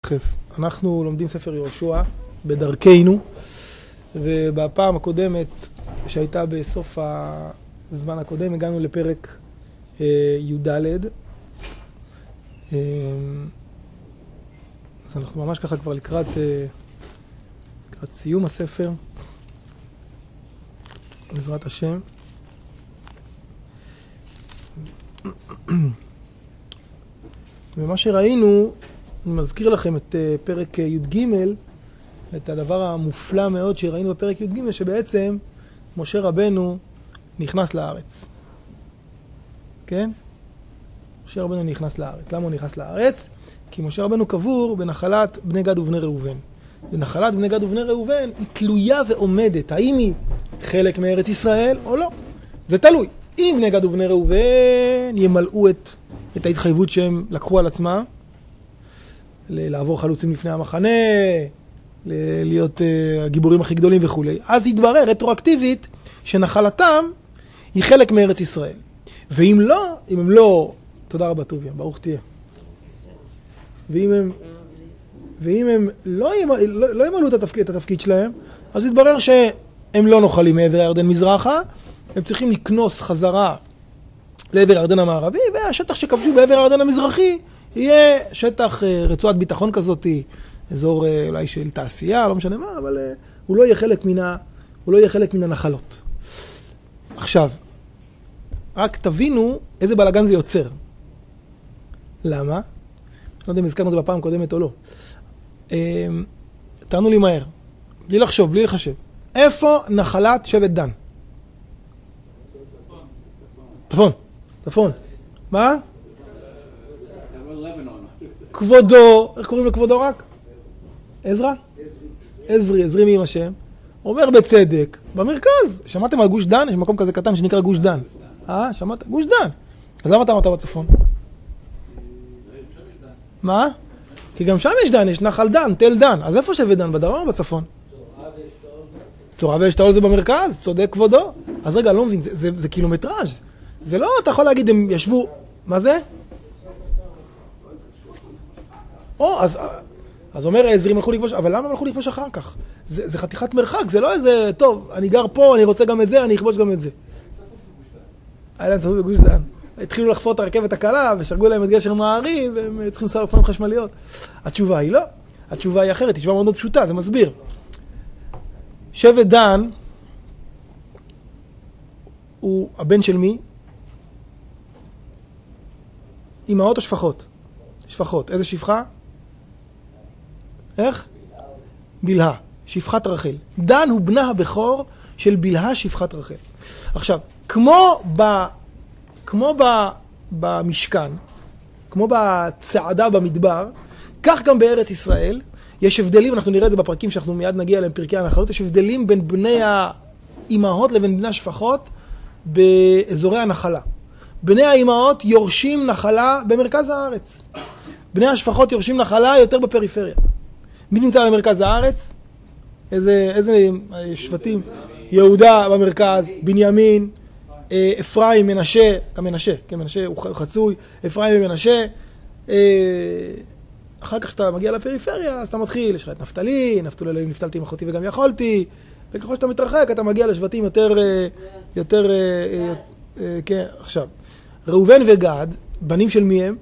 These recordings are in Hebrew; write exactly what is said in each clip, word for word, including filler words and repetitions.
כיף. אנחנו לומדים ספר יהושע בדרכנו, ובפעם הקודמת שהייתה בסוף הזמן הקודם הגענו לפרק אה, י"ד. אה, אז אנחנו ממש ככה כבר לקראת, אה, לקראת סיום הספר, בעזרת השם. ומה שראינו, אני מזכיר לכם את uh, פרק י"ג, את הדבר המופלא מאוד שראינו בפרק י"ג, שבעצם משה רבנו נכנס לארץ. כן? משה רבנו נכנס לארץ. למה הוא נכנס לארץ? כי משה רבנו קבור בנחלת בני גד ובני ראובן. בנחלת בני גד ובני ראובן היא תלויה ועומדת. האם היא חלק מארץ ישראל או לא? זה תלוי. אם בני גד ובני ראובן ימלאו את, את ההתחייבות שהם לקחו על עצמם, לעבור חלוצים לפני המחנה, להיות uh, הגיבורים הכי גדולים וכו'. אז יתברר רטרואקטיבית שנחלתם היא חלק מארץ ישראל. ואם לא, אם הם לא, תודה רבה טוביה, ברוך תהיה. ואם הם, ואם הם לא, לא, לא ימלאו את התפקיד, את התפקיד שלהם, אז יתברר שהם לא נוחלים מעבר הירדן מזרחה, הם צריכים לקנוס חזרה לעבר הירדן המערבי, והשטח שכבשו בעבר הירדן המזרחי יהיה שטח רצועת ביטחון כזאת, אזור אולי של תעשייה, לא משנה מה, אבל הוא לא יהיה חלק מן ה, הוא לא יהיה חלק מן הנחלות. עכשיו, רק תבינו איזה בלגן זה יוצר. למה? לא יודע אם הזכרנו את זה בפעם קודמת או לא. תענו לי מהר, בלי לחשוב, בלי לחשב. איפה נחלת שבט דן? צפון, צפון. מה? כבודו, איך קוראים לכבודו רק? עזרא? עזרי, עזרי מי עם השם. אומר בצדק, במרכז. שמעתם על גוש דן? יש מקום כזה קטן שנקרא גוש דן. אה, שמעת? גוש דן. אז למה אתה אמרת בצפון? מה? כי גם שם יש דן, יש נחל דן, תל דן. אז איפה שבט דן? בדרום או בצפון? צורה ואשתאול זה במרכז, צודק כבודו. אז רגע, לא מבין, זה, זה, זה קילומטראז'. זה לא, אתה יכול להגיד, הם ישבו, מה זה? או, אז, אז אומר העזרים הלכו לכבוש, אבל למה הם הלכו לכבוש אחר כך? זה, זה חתיכת מרחק, זה לא איזה, טוב, אני גר פה, אני רוצה גם את זה, אני אכבוש גם את זה. היה להם צפוף בגוש דן. התחילו לחפור את הרכבת הקלה, ושרגו להם את גשר מעריב, והם צריכים לנסוע אופניים חשמליות. התשובה היא לא, התשובה היא אחרת, היא תשובה מאוד פשוטה, זה מסביר. שבט דן, הוא הבן של מי? אמהות או שפחות? שפחות. איזה שפחה? איך? בלהה. שפחת רחל. דן הוא בנה הבכור של בלהה שפחת רחל. עכשיו, כמו ב, כמו ב, במשכן, כמו בצעדה במדבר, כך גם בארץ ישראל, יש הבדלים, אנחנו נראה את זה בפרקים שאנחנו מיד נגיע אליהם, פרקי הנחלות, יש הבדלים בין בני האימהות לבין בני השפחות באזורי הנחלה. בני האימהות יורשים נחלה במרכז הארץ. בני השפחות יורשים נחלה יותר בפריפריה. מי נמצא במרכז הארץ? איזה, איזה שבטים? יהודה במרכז, בנימין, אפרים, מנשה, גם מנשה, כן, מנשה הוא חצוי, אפרים ומנשה. אחר כך שאתה מגיע לפריפריה, אז אתה מתחיל, יש לך את נפתלי, נפתולי אלוהים נפתלתי עם אחותי וגם יכולתי, וככל שאתה מתרחק, אתה מגיע לשבטים יותר, יותר, כן, עכשיו. ראובן וגד, בנים של מי הם?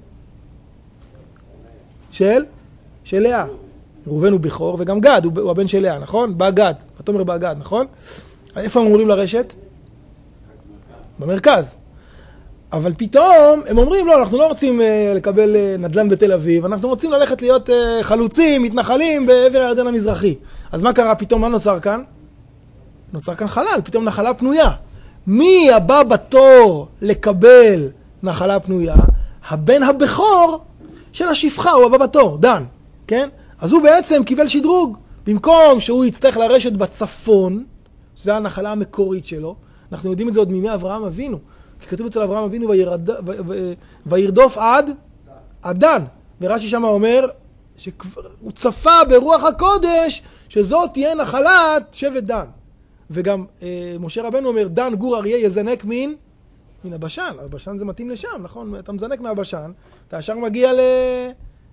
של? של לאה. ראובן הוא בכור, וגם גד הוא, הוא הבן של לאה, נכון? בא גד, אתה אומר בא גד, נכון? איפה הם אמורים לרשת? במרכז. אבל פתאום הם אומרים, לא, אנחנו לא רוצים uh, לקבל uh, נדל"ן בתל אביב, אנחנו רוצים ללכת להיות uh, חלוצים, מתנחלים בעבר הירדן המזרחי. אז מה קרה פתאום? מה נוצר כאן? נוצר כאן חלל, פתאום נחלה פנויה. מי הבא בתור לקבל נחלה פנויה? הבן הבכור של השפחה, הוא הבא בתור, דן, כן? אז הוא בעצם קיבל שדרוג. במקום שהוא יצטרך לרשת בצפון, שזו הנחלה המקורית שלו, אנחנו יודעים את זה עוד מימי אברהם אבינו. כי כתוב אצל אברהם אבינו, וירד, ו, ו, וירדוף עד, עד דן. ורש"י שם אומר, שהוא צפה ברוח הקודש, שזאת תהיה נחלת שבט דן. וגם אה, משה רבנו אומר, דן גור אריה יזנק מן, מן הבשן. הבשן זה מתאים לשם, נכון? אתה מזנק מהבשן, אתה ישר מגיע ל...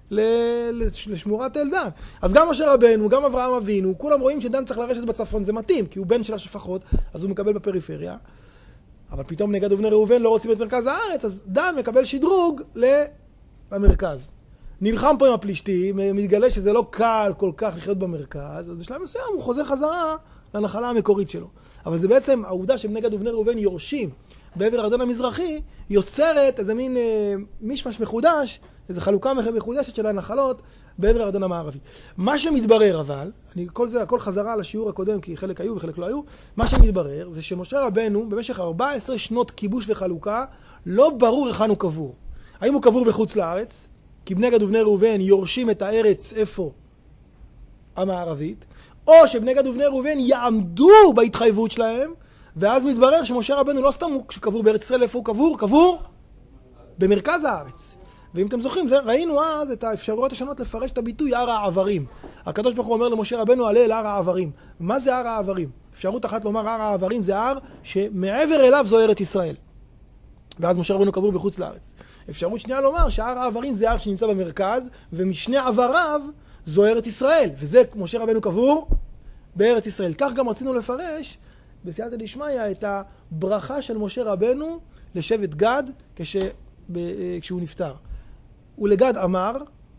לשמורת אל דן. אז גם משה רבנו, גם אברהם אבינו, כולם רואים שדן צריך לרשת בצפון, זה מתאים, כי הוא בן של השפחות, אז הוא מקבל בפריפריה. אבל פתאום בני גד ובני ראובן לא רוצים את מרכז הארץ, אז דן מקבל שדרוג למרכז. נלחם פה עם הפלישתים, מתגלה שזה לא קל כל כך לחיות במרכז, אז בשלב מסוים הוא חוזר חזרה לנחלה המקורית שלו. אבל זה בעצם העובדה שבני גד ובני ראובן יורשים בעבר הירדן המזרחי, יוצרת איזה מין אה, מישמש מחודש, איזו חלוקה מחודשת של הנחלות בעבר הירדן המערבי. מה שמתברר אבל, אני, כל זה, הכל חזרה על השיעור הקודם, כי חלק היו וחלק לא היו, מה שמתברר זה שמשה רבנו במשך ארבע עשרה שנות כיבוש וחלוקה, לא ברור היכן הוא קבור. האם הוא קבור בחוץ לארץ, כי בני גד ובני ראובן יורשים את הארץ איפה? המערבית, או שבני גד ובני ראובן יעמדו בהתחייבות שלהם, ואז מתברר שמשה רבנו לא סתם הוא קבור בארץ ישראל, איפה הוא קבור? קבור במרכז הארץ. ואם אתם זוכרים, זה, ראינו אז את האפשרויות השונות לפרש את הביטוי הר העברים. הקדוש ברוך הוא אומר למשה רבנו, עלה אל הר העברים. מה זה הר העברים? אפשרות אחת לומר הר העברים זה הר שמעבר אליו זו ארץ ישראל. ואז משה רבנו קבור בחוץ לארץ. אפשרות שנייה לומר שהר העברים זה הר שנמצא במרכז, ומשני עבריו זו ארץ ישראל. וזה משה רבנו קבור בארץ ישראל. כך גם רצינו לפרש בסייעתא דשמיא את הברכה של משה רבנו לשבט גד כש, ב, כשהוא נפטר. ולגד אמר,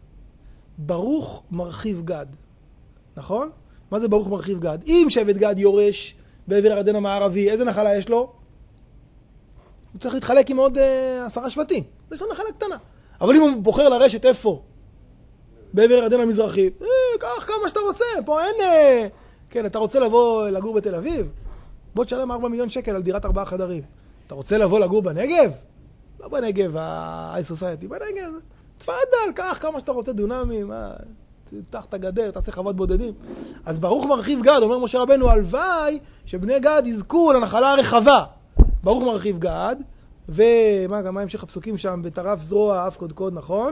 ברוך מרחיב גד. נכון? מה זה ברוך מרחיב גד? אם שבט גד יורש בעבר הירדן המערבי, איזה נחלה יש לו? הוא צריך להתחלק עם עוד אה, עשרה שבטים. יש לו נחלה קטנה. אבל אם הוא בוחר לרשת איפה? בעבר הירדן המזרחי, אה, קח כמה שאתה רוצה. פה אין... אה, כן, אתה רוצה לבוא לגור בתל אביב? בוא תשלם ארבעה מיליון שקל על דירת ארבעה חדרים. אתה רוצה לבוא לגור בנגב? לא בנגב, ה-Society, בנגב. תפאדל, קח כמה שאתה רוצה דונמים, תח את הגדר, תעשה חוות בודדים. אז ברוך מרחיב גד, אומר משה רבנו, הלוואי שבני גד יזכו לנחלה הרחבה. ברוך מרחיב גד, ומה גם מה המשך הפסוקים שם? בטרף זרוע, אף קודקוד, נכון?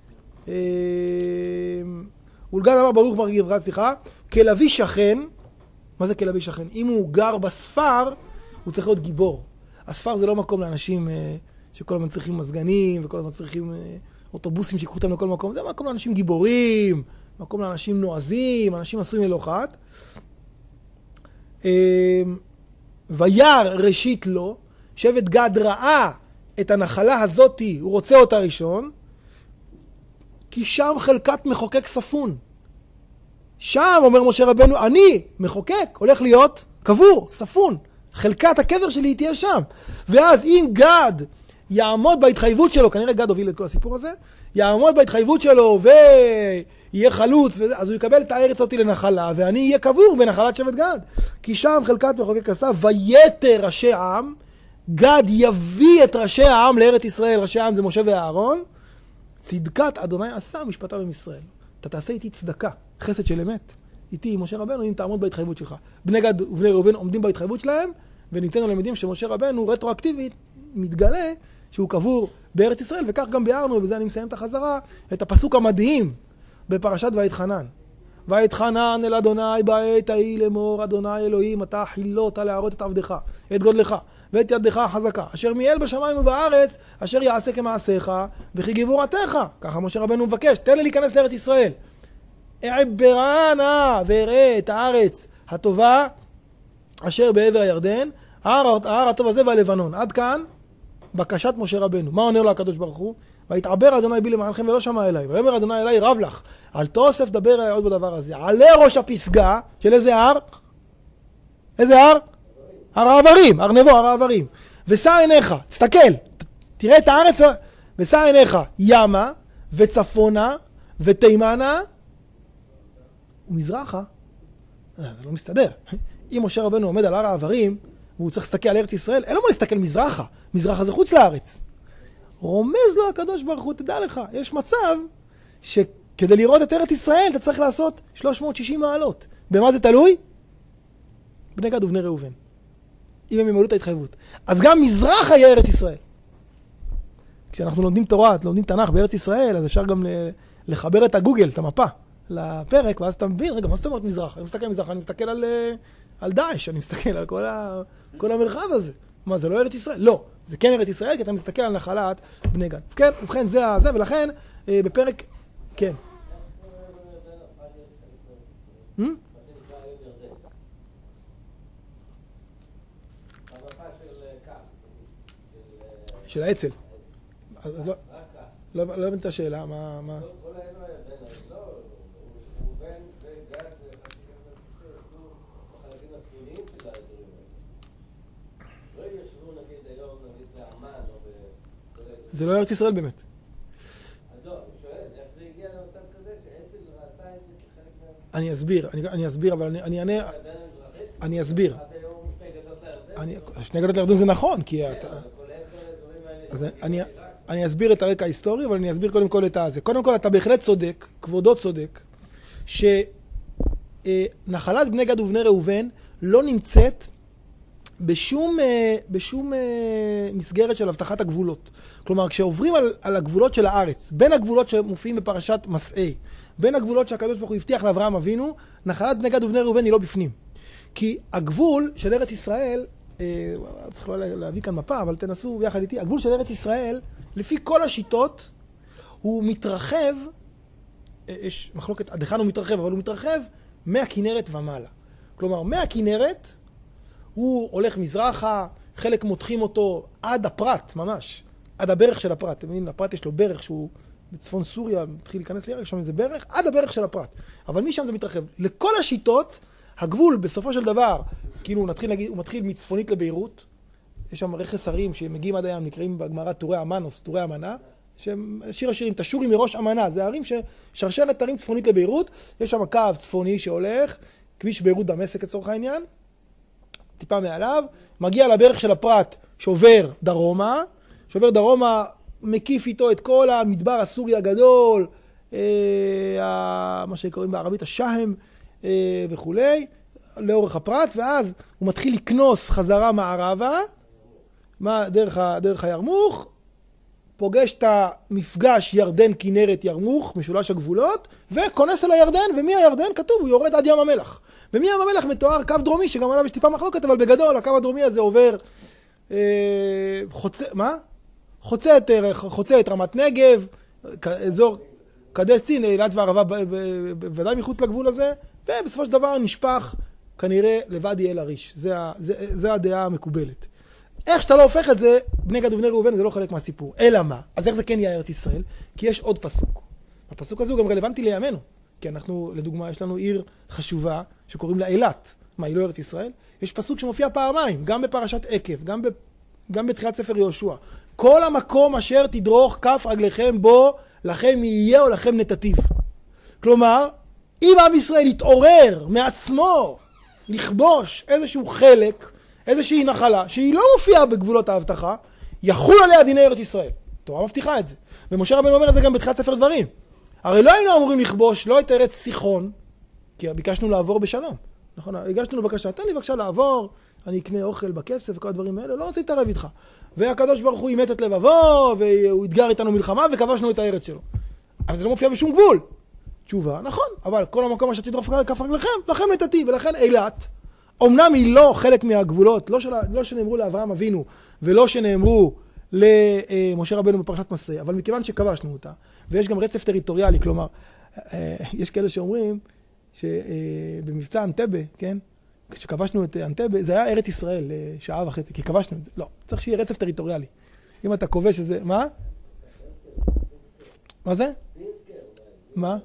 ולגד אמר ברוך מרחיב גד, סליחה, כלביא שכן, מה זה כלביא שכן? אם הוא גר בספר, הוא צריך להיות גיבור. הספר זה לא מקום לאנשים שכל הזמן צריכים מזגנים, וכל הזמן צריכים אוטובוסים שיקחו אותם לכל מקום. זה מקום לאנשים גיבורים, מקום לאנשים נועזים, אנשים עשויים אלו אחת. וירא ראשית לו, שבט גד ראה את הנחלה הזאת, הוא רוצה אותה ראשון, כי שם חלקת מחוקק ספון. שם, אומר משה רבנו, אני מחוקק, הולך להיות קבור, ספון. חלקת הקבר שלי תהיה שם. ואז אם גד יעמוד בהתחייבות שלו, כנראה גד הוביל את כל הסיפור הזה, יעמוד בהתחייבות שלו ויהיה חלוץ, אז הוא יקבל את הארץ אותי לנחלה, ואני אהיה קבור בנחלת שבט גד. כי שם חלקת מחוקק עשה, ויתר ראשי העם, גד יביא את ראשי העם לארץ ישראל, ראשי העם זה משה ואהרון, צדקת אדוני עשה משפטה עם ישראל. אתה תעשה איתי צדקה, חסד של אמת. איתי, משה רבנו, אם תעמוד בהתחייבות שלך. בני גד ובני ראובן עומדים בהתחייבות שלהם, וניתנו למדים שמשה רבנו, רטרואקטיבית, מתגלה שהוא קבור בארץ ישראל, וכך גם ביארנו, ובזה אני מסיים את החזרה, את הפסוק המדהים בפרשת ויתחנן. ויתחנן אל אדוני בעת ההיא לאמור, אדוני אלוהים, אתה חילוט להראות את עבדך, את גודלך, ואת ידך החזקה, אשר מיעל בשמיים ובארץ, אשר יעשה כמעשיך, וכי גבורתך. ככה משה רבנו מבקש, תן לי להיכנס לארץ ישראל. אעברה נא ואראה את הארץ הטובה אשר בעבר הירדן, ההר, ההר הטוב הזה והלבנון. עד כאן בקשת משה רבנו. מה עונה לו הקדוש ברוך הוא? ויתעבר אדוני בי למענכם ולא שמע אליי. ויאמר אדוני אליי רב לך, אל תוסף דבר אליי עוד בדבר הזה. עלה ראש הפסגה של איזה הר? איזה הר? הר העברים, הר נבו, הר העברים. ושא עיניך, תסתכל, תראה את הארץ, ושא עיניך ימה וצפונה ותימנה ומזרחה. זה לא מסתדר. אם משה רבנו עומד על הר העברים, והוא צריך להסתכל על ארץ ישראל, אין לו מה להסתכל מזרחה. מזרחה זה חוץ לארץ. רומז לו הקדוש ברוך הוא, תדע לך, יש מצב שכדי לראות את ארץ ישראל, אתה צריך לעשות שלוש מאות ושישים מעלות. במה זה תלוי? בני גד ובני ראובן. אם הם ימלאו את ההתחייבות. אז גם מזרחה יהיה ארץ ישראל. כשאנחנו לומדים תורה, לומדים תנ"ך בארץ ישראל, אז אפשר גם לחבר את הגוגל, את המפה, לפרק, ואז אתה מבין, רגע, מה זאת אומרת מזרח? אני מסתכל על מזרח, אני מסתכל על, על דאעש, אני מסתכל על כל, ה, כל המרחב הזה. מה, זה לא ארץ ישראל? לא. זה כן ארץ ישראל, כי אתה מסתכל על נחלת בני גד. כן, ובכן, זה הזה, ולכן, בפרק כן. של האצ"ל. אז לא, לא, לא הבנת את השאלה, מה, מה? כל העבר הירדן, לא, הוא בן וגד בחלקים הצפוניים של האזורים האלה. לא ישבו נגיד היום, נגיד לאמן או ב... זה לא ארץ ישראל באמת. אז לא, אני שואל, איך זה הגיע למצב כזה שאצ"ל ראתה את זה כחלק מה... אני אסביר, אני, אני אסביר, אבל אני, אני אענה... אני אסביר. עד היום שתי גדות לירדן? שני גדות לירדן זה נכון, כי אתה... אז אני, אני אסביר את הרקע ההיסטורי, אבל אני אסביר קודם כל את הזה. קודם כל, אתה בהחלט צודק, כבודו צודק, שנחלת בני גד ובני ראובן לא נמצאת בשום, בשום מסגרת של הבטחת הגבולות. כלומר, כשעוברים על, על הגבולות של הארץ, בין הגבולות שמופיעים בפרשת מסעי, בין הגבולות שהקדוש ברוך הוא הבטיח לאברהם אבינו, נחלת בני גד ובני ראובן היא לא בפנים. כי הגבול של ארץ ישראל, צריך לא להביא כאן מפה, אבל תנסו ביחד איתי, הגבול של ארץ ישראל, לפי כל השיטות, הוא מתרחב, יש מחלוקת עד היכן הוא מתרחב, אבל הוא מתרחב מהכנרת ומעלה. כלומר, מהכנרת הוא הולך מזרחה, חלק מותחים אותו עד הפרת, ממש, עד הברך של הפרת. אתם יודעים, הפרת יש לו ברך שהוא בצפון סוריה, מתחיל להיכנס לירק, שם זה ברך, עד הברך של הפרת. אבל משם זה מתרחב. לכל השיטות, הגבול בסופו של דבר, כאילו נתחיל להגיד, הוא מתחיל מצפונית לביירות, יש שם רכס הרים שמגיעים עד הים, נקראים בגמרא טורי אמנוס, טורי אמנה, שיר השירים, תשורי מראש אמנה, זה הרים ששרשרת הרים צפונית לביירות, יש שם קו צפוני שהולך, כביש ביירות דמשק לצורך העניין, טיפה מעליו, מגיע לברך של הפרת שעובר דרומה, שעובר דרומה, מקיף איתו את כל המדבר הסורי הגדול, אה, מה שקוראים בערבית השהם אה, וכולי, לאורך הפרת, ואז הוא מתחיל לקנוס חזרה מערבה, מה, דרך, דרך הירמוך, פוגש את המפגש ירדן כנרת ירמוך, משולש הגבולות, וכונס אל הירדן, ומי הירדן? כתוב, הוא יורד עד ים המלח. ומי ים המלח מתואר קו דרומי, שגם עליו יש טיפה מחלוקת, אבל בגדול, הקו הדרומי הזה עובר אה, חוצה, מה? חוצה את, חוצה את רמת נגב, אזור קדש צין, אילת וערבה, בוודאי מחוץ לגבול הזה, ובסופו של דבר נשפח כנראה לוואדי אל עריש. זה, זה, זה הדעה המקובלת. איך שאתה לא הופך את זה, בני גד ובני ראובן, זה לא חלק מהסיפור. אלא מה? אז איך זה כן יהיה ארץ ישראל? כי יש עוד פסוק. הפסוק הזה הוא גם רלוונטי לימינו. כי אנחנו, לדוגמה, יש לנו עיר חשובה שקוראים לה אילת. מה, היא לא ארץ ישראל? יש פסוק שמופיע פעמיים, גם בפרשת עקב, גם, ב, גם בתחילת ספר יהושע. כל המקום אשר תדרוך כף רגליכם בו, לכם יהיה או לכם נתתיו. כלומר, אם עם ישראל יתעורר מעצמו לכבוש איזשהו חלק, איזושהי נחלה, שהיא לא מופיעה בגבולות ההבטחה, יחול עליה דיני ארץ ישראל. תורה מבטיחה את זה. ומשה רבנו אומר את זה גם בתחילת ספר דברים. הרי לא היינו אמורים לכבוש, לא את ארץ סיחון, כי ביקשנו לעבור בשלום. נכון? הגשנו לבקשה, תן לי בבקשה לעבור, אני אקנה אוכל בכסף וכל הדברים האלה, לא רוצה להתערב איתך. והקדוש ברוך הוא אימץ את לבבו, והוא התגר איתנו מלחמה, וכבשנו את הארץ שלו. אבל זה לא מופיע בשום גבול. תשובה, נכון, אבל כל המקום אשר תדרוך כף רגליכם, לכם נתתי, ולכן אילת, אמנם היא לא חלק מהגבולות, לא, של, לא שנאמרו לאברהם אבינו, ולא שנאמרו למשה רבנו בפרשת מסעי, אבל מכיוון שכבשנו אותה, ויש גם רצף טריטוריאלי, כלומר, יש כאלה שאומרים שבמבצע אנטבה, כן, כשכבשנו את אנטבה, זה היה ארץ ישראל שעה וחצי, כי כבשנו את זה. לא, צריך שיהיה רצף טריטוריאלי. אם אתה כובש שזה, מה? מה זה? מה?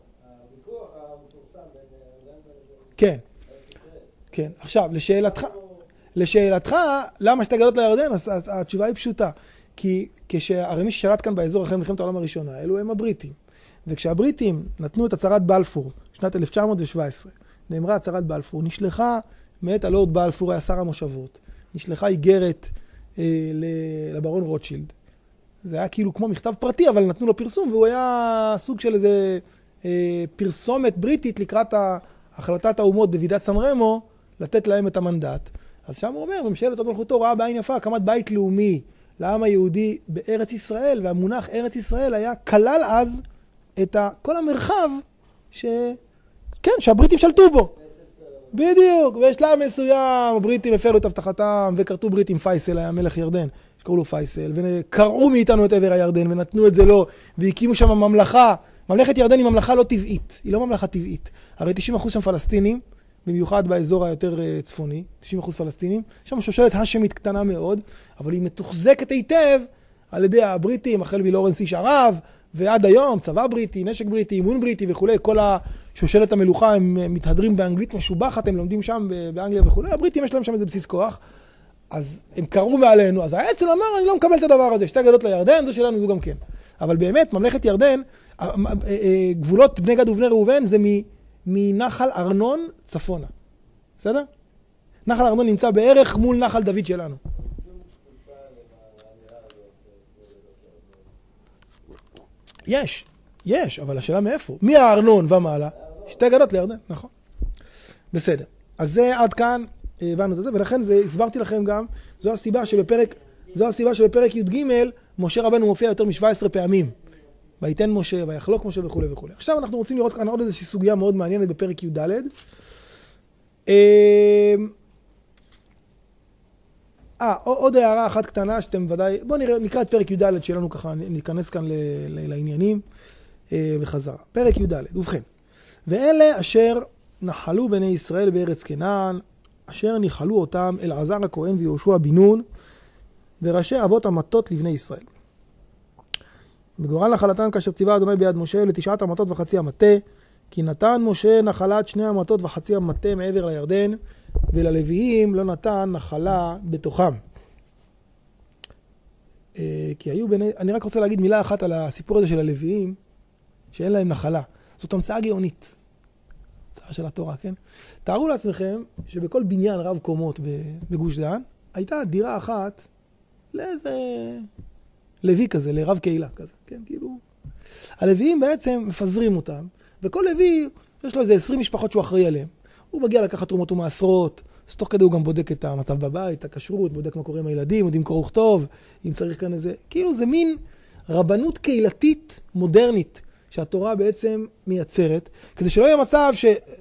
כן. כן. עכשיו, לשאלתך, לשאלתך, למה שתי גדות לירדן? התשובה היא פשוטה. כי כשהרי מי ששלט כאן באזור אחרי מלחמת העולם הראשונה, אלו הם הבריטים. וכשהבריטים נתנו את הצהרת בלפור, שנת אלף תשע מאות שבע עשרה, נאמרה הצהרת בלפור, נשלחה מאת הלורד בלפור, היה שר המושבות, נשלחה איגרת אה, לברון רוטשילד. זה היה כאילו כמו מכתב פרטי, אבל נתנו לו פרסום, והוא היה סוג של איזה אה, פרסומת בריטית לקראת החלטת האומות בוועידת סן רמו, לתת להם את המנדט. אז שם הוא אומר, ממשלת הוד מלכותו ראה בעין יפה, הקמת בית לאומי לעם היהודי בארץ ישראל, והמונח ארץ ישראל היה כלל אז את ה, כל המרחב ש... כן, שהבריטים שלטו בו. בדיוק, בשלב מסוים הבריטים הפרו את הבטחתם וקרתו ברית עם פייסל, היה מלך ירדן, שקראו לו פייסל, וקראו מאיתנו את עבר הירדן ונתנו את זה לו, והקימו שם ממלכה ממלכת ירדן היא ממלכה לא טבעית, היא לא ממלכה טבעית. הרי תשעים אחוז שם פלסטינים, במיוחד באזור היותר צפוני, תשעים אחוז פלסטינים, שם שושלת השמית קטנה מאוד, אבל היא מתוחזקת היטב על ידי הבריטים, החל מלורנס איש ערב, ועד היום צבא בריטי, נשק בריטי, אימון בריטי וכו'. כל השושלת המלוכה הם מתהדרים באנגלית משובחת, הם לומדים שם באנגליה וכו'. הבריטים יש להם שם איזה בסיס כוח, אז הם קראו מעלינו, אז האצ"ל אמר, אני לא מקבל את הדבר הזה, שתי גדות לירדן, זו שלנו, זו גם כן. אבל באמת, ממלכת ירדן, גבולות בני גד ובני ראובן, זה מנחל ארנון צפונה. בסדר? נחל ארנון נמצא בערך מול נחל דוד שלנו. יש, יש, אבל השאלה מאיפה? מי הארנון ומעלה? שתי גדות לירדן, נכון. בסדר. אז זה עד כאן, הבנו את זה, ולכן זה, הסברתי לכם גם, זו הסיבה שבפרק, זו הסיבה שבפרק י"ג, משה רבנו מופיע יותר מ-שבע עשרה פעמים. ויתן משה, ויחלוק משה וכו' וכו'. עכשיו אנחנו רוצים לראות כאן עוד איזושהי סוגיה מאוד מעניינת בפרק י"ד. אה, עוד הערה אחת קטנה שאתם ודאי, בואו נראה, נקרא את פרק י"ד שלנו ככה, ניכנס כאן לעניינים בחזרה. פרק י"ד, ובכן. ואלה אשר נחלו בני ישראל בארץ כנען, אשר ניחלו אותם אלעזר הכהן ויהושע בן נון, וראשי אבות המטות לבני ישראל. בגורל נחלתם כאשר ציווה אדוני ביד משה לתשעת המטות וחצי המטה, כי נתן משה נחלת שני המטות וחצי המטה מעבר לירדן, וללוויים לא נתן נחלה בתוכם. כי היו בני... אני רק רוצה להגיד מילה אחת על הסיפור הזה של הלוויים, שאין להם נחלה. זאת המצאה גאונית. המצאה של התורה, כן? תארו לעצמכם שבכל בניין רב קומות בגוש דן, הייתה דירה אחת לאיזה לוי כזה, לרב קהילה כזה, כן? כאילו... הלוויים בעצם מפזרים אותם, וכל לוי יש לו איזה עשרים משפחות שהוא אחראי עליהם. הוא מגיע לקחת תרומות ומעשרות, אז תוך כדי הוא גם בודק את המצב בבית, את הכשרות, בודק מה קורה עם הילדים, יודעים קרוא וכתוב, אם צריך כאן איזה... כאילו זה מין רבנות קהילתית מודרנית, שהתורה בעצם מייצרת, כדי שלא יהיה מצב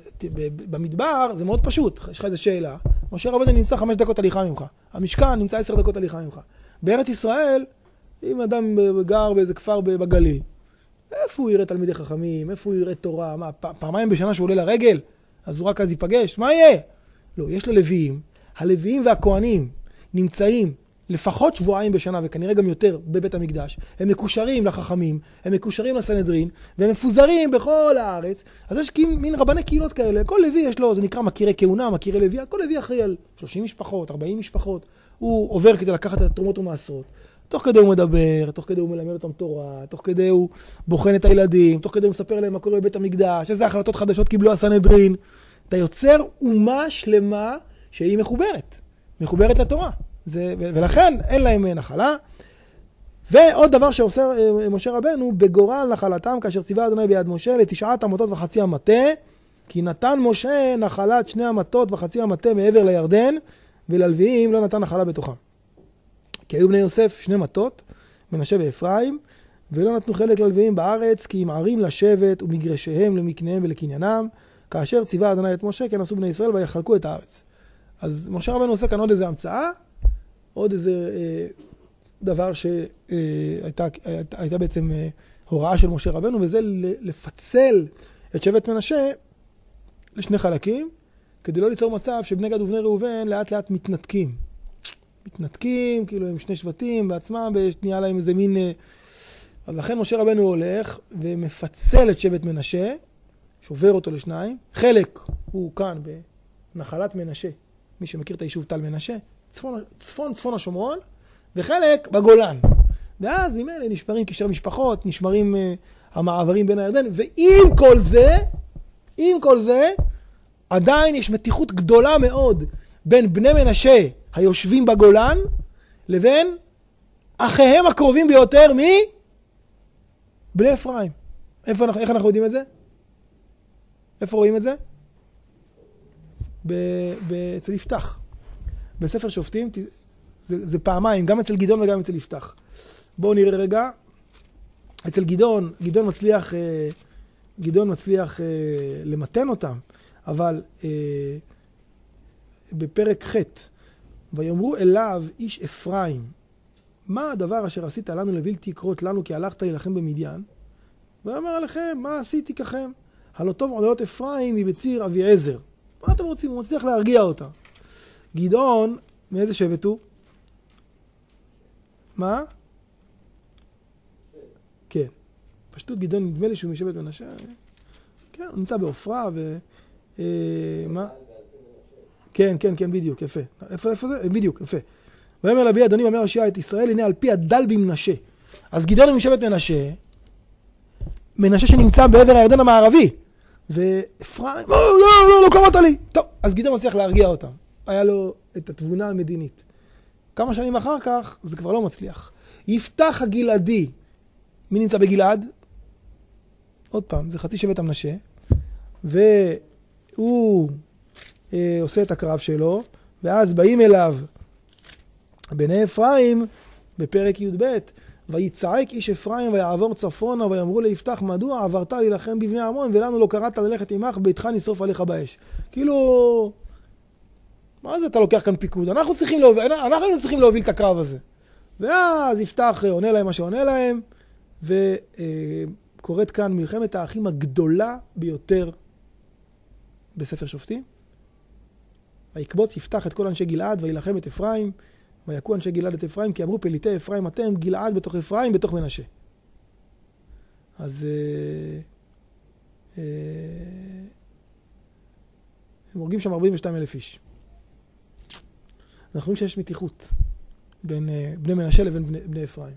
שבמדבר זה מאוד פשוט, יש לך איזו שאלה, משה רבנו נמצא חמש דקות הליכה ממך, המשכן נמצא עשר דקות הליכה ממך. בארץ ישראל, אם אדם גר באיזה כפר בגליל, איפה הוא יראה תלמידי חכמים, איפה הוא יראה תורה, מה, פעמיים בשנה שהוא עולה לרגל, אז הוא רק אז ייפגש, מה יהיה? לא, יש ללוויים, הלוויים והכהנים נמצאים לפחות שבועיים בשנה, וכנראה גם יותר בבית המקדש, הם מקושרים לחכמים, הם מקושרים לסנהדרין, והם מפוזרים בכל הארץ, אז יש מין רבני קהילות כאלה, כל לוי יש לו, זה נקרא מכירי כהונה, מכירי לוי, כל לוי אחראי על שלושים משפחות, ארבעים משפחות, הוא עובר כדי לקחת את התרומות ומעשרות, תוך כדי הוא מדבר, תוך כדי הוא מלמד אותם תורה, תוך כדי הוא בוחן את הילדים, תוך כדי הוא מספר להם מה קורה בבית המקדש, איזה החלטות חדשות קיבלו הסנהדרין. אתה יוצר אומה שלמה שהיא מחוברת, מחוברת לתורה. זה, ולכן אין להם נחלה. ועוד דבר שעושה משה רבנו, בגורל נחלתם כאשר ציווה אדוני ביד משה לתשעת המטות וחצי המטה, כי נתן משה נחלת שני המטות וחצי המטה מעבר לירדן, וללוויים לא נתן נחלה בתוכם. כי היו בני יוסף שני מטות, מנשה ואפרים, ולא נתנו חלק ללוויים בארץ, כי הם ערים לשבת ומגרשיהם למקניהם ולקניינם, כאשר ציווה אדוני את משה, כן עשו בני ישראל ויחלקו את הארץ. אז משה רבנו עושה כאן עוד איזה המצאה, עוד איזה אה, דבר שהייתה אה, הייתה בעצם אה, הוראה של משה רבנו, וזה לפצל את שבט מנשה לשני חלקים, כדי לא ליצור מצב שבני גד ובני ראובן לאט לאט מתנתקים. מתנתקים, כאילו הם שני שבטים בעצמם, ונהיה להם איזה מין... אז לכן משה רבנו הולך ומפצל את שבט מנשה, שובר אותו לשניים. חלק הוא כאן בנחלת מנשה, מי שמכיר את היישוב תל מנשה, צפון, צפון, צפון השומרון, וחלק בגולן. ואז ממילא נשמרים קשר משפחות, נשמרים uh, המעברים בין הירדן, ועם כל זה, עם כל זה, עדיין יש מתיחות גדולה מאוד בין בני מנשה היושבים בגולן, לבין אחיהם הקרובים ביותר מי? בני אפרים. איפה אנחנו, איך אנחנו יודעים את זה? איפה רואים את זה? אצל יפתח. בספר שופטים, זה, זה פעמיים, גם אצל גדעון וגם אצל יפתח. בואו נראה רגע. אצל גדעון, גדעון מצליח, גדעון מצליח למתן אותם, אבל בפרק ח' ויאמרו אליו איש אפרים, מה הדבר אשר עשית לנו לבלתי יקרות לנו כי הלכת להילחם במדיין? ואמר לכם, מה עשיתי ככם? הלא טוב עוללות אפרים מבציר אביעזר. מה אתם רוצים? הוא מצליח להרגיע אותה. גדעון, מאיזה שבט הוא? מה? כן. פשטות גדעון נדמה לי שהוא משבט מנשה. כן, הוא נמצא בעופרה ו... מה? כן, כן, כן, בדיוק, יפה. איפה, איפה זה? בדיוק, יפה. ויאמר לבי אדוני ואומר הושיע את ישראל, הנה על פי הדל במנשה. אז גדעון הוא משבט מנשה, מנשה שנמצא בעבר הירדן המערבי. ואפרים, לא, לא, לא, לא קראת לי. טוב, אז גדעון מצליח להרגיע אותם. היה לו את התבונה המדינית. כמה שנים אחר כך, זה כבר לא מצליח. יפתח הגלעדי. מי נמצא בגלעד? עוד פעם, זה חצי שבט המנשה. והוא אה, עושה את הקרב שלו, ואז באים אליו בני אפרים, בפרק י"ב, ויצעק איש אפרים ויעבור צפונה, ויאמרו ליפתח, מדוע עברת להילחם בבני עמון, ולנו לא קראת ללכת עמך, ביתך נשרוף עליך באש. כאילו, מה זה אתה לוקח כאן פיקוד? אנחנו צריכים להוביל, אנחנו היינו צריכים להוביל את הקרב הזה. ואז יפתח עונה להם מה שעונה להם, וקוראת כאן מלחמת האחים הגדולה ביותר בספר שופטים. ויקבוץ יפתח את כל אנשי גלעד, וילחם את אפרים, ויקו אנשי גלעד את אפרים, כי אמרו פליטי אפרים אתם, גלעד בתוך אפרים, בתוך מנשה. אז אה, אה, הם הורגים שם ארבעים ושניים אלף איש. אנחנו רואים שיש מתיחות בין אה, בני מנשה לבין בני, בני אפרים.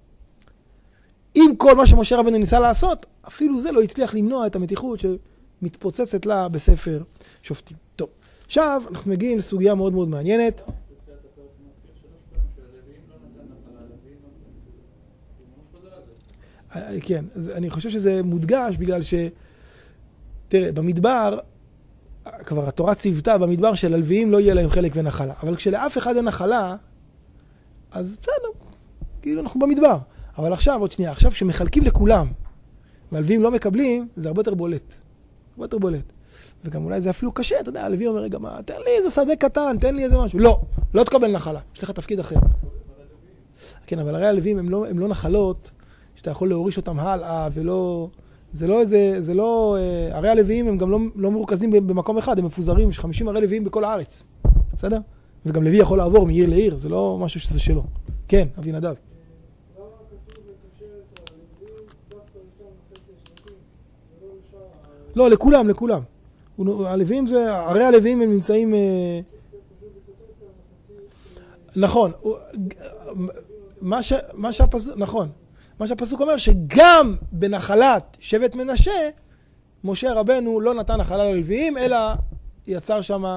עם כל מה שמשה רבנו ניסה לעשות, אפילו זה לא הצליח למנוע את המתיחות שמתפוצצת לה בספר שופטים. טוב, עכשיו אנחנו מגיעים לסוגיה מאוד מאוד מעניינת. כן, אז אני חושב שזה מודגש בגלל ש... תראה, במדבר, כבר התורה ציוותה במדבר של הלוויים לא יהיה להם חלק ונחלה. אבל כשלאף אחד אין נחלה, אז בסדר, כאילו אנחנו במדבר. אבל עכשיו, עוד שנייה, עכשיו שמחלקים לכולם, והלוויים לא מקבלים, זה הרבה יותר בולט. הרבה יותר בולט. וגם אולי זה אפילו קשה, אתה יודע, הלוי אומר, רגע, מה, תן לי איזה שדה קטן, תן לי איזה משהו. לא, לא תקבל נחלה, יש לך תפקיד אחר. כן, אבל הרי הלוויים הם לא, הם לא נחלות, שאתה יכול להוריש אותם הלאה, ולא, זה לא איזה, זה לא, הרי הלוויים הם גם לא, לא מרוכזים במקום אחד, הם מפוזרים, יש חמישים הרי לוויים בכל הארץ. בסדר? וגם לוי יכול לעבור מעיר לעיר, זה לא משהו שזה שלו. כן, אבי נדב. לא, לכולם, לכולם. הלוויים זה, הרי הלוויים הם נמצאים... נכון. מה ש... מה שהפסוק... נכון. מה שהפסוק אומר שגם בנחלת שבט מנשה, משה רבנו לא נתן נחלה ללוויים, אלא יצר שמה...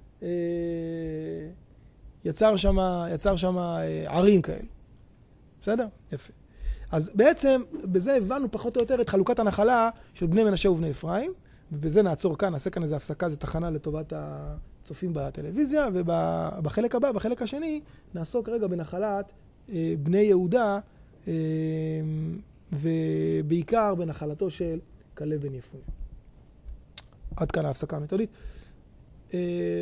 יצר שמה... יצר שמה ערים כאלה. בסדר? יפה. אז בעצם בזה הבנו פחות או יותר את חלוקת הנחלה של בני מנשה ובני אפרים, ובזה נעצור כאן, נעשה כאן איזו הפסקה, זו תחנה לטובת הצופים בטלוויזיה, ובחלק הבא, בחלק השני, נעסוק רגע בנחלת אה, בני יהודה, אה, ובעיקר בנחלתו של כלב בן יפונה. עד כאן ההפסקה המתודית. אה,